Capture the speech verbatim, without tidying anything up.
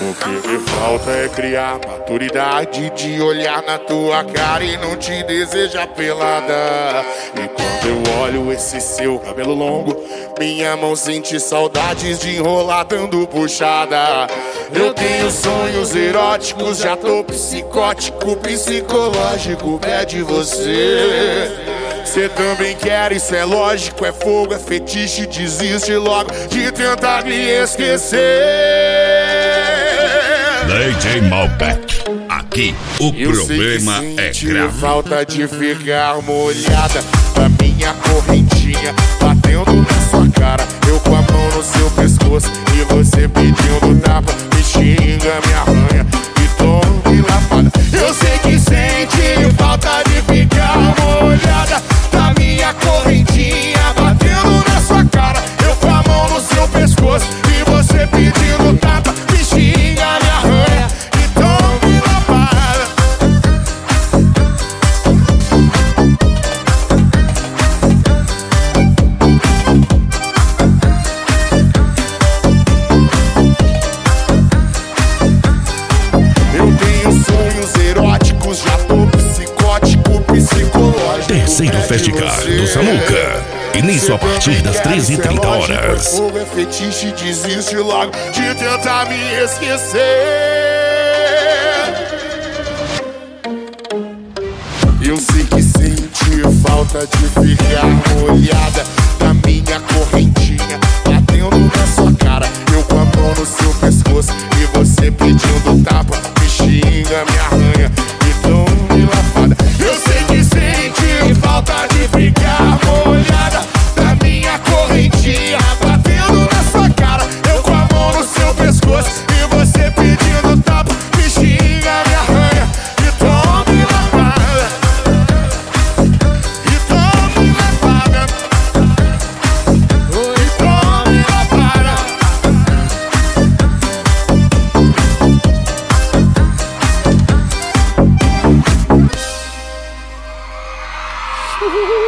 O que me falta é criar maturidade de olhar na tua cara e não te desejar pelada. E quando eu olho esse seu cabelo longo, minha mão sente saudades de enrolar dando puxada. Eu tenho sonhos eróticos, já tô psicótico, psicológico, pé de você. Cê também quer, isso é lógico, é fogo, é fetiche, desiste logo de tentar me esquecer. D J Malbec, aqui o eu problema é grave. Falta de ficar molhada da minha correntinha batendo na sua cara, eu com a mão no seu pescoço e você pedindo tapa, me xinga, me arranha e tome lapada. Eu sei que sente falta de ficar molhada da minha correntinha batendo na sua cara, eu com a mão no seu pescoço e você pedindo tapa, me xinga, me arranha e tome lapada. Eu tenho sonhos eróticos, já tô psicótico, psicológico. Terceiro Festival do Samuca. Início a partir das treze e trinta horas. Fogo é fetiche, desiste logo de tentar me esquecer. Eu sei que senti falta de ficar molhada da minha correntinha batendo na sua cara, eu com a mão no seu pescoço e você pedindo tapa, me xinga, me arranha e tome lapada. Eu sei que senti falta de ficar molhada da minha correntinha batendo na sua cara, eu com a mão no seu pescoço e você pedindo tapa, me xinga, me arranha e tome lapada. E tome lapada. E tome lapada. Uhul.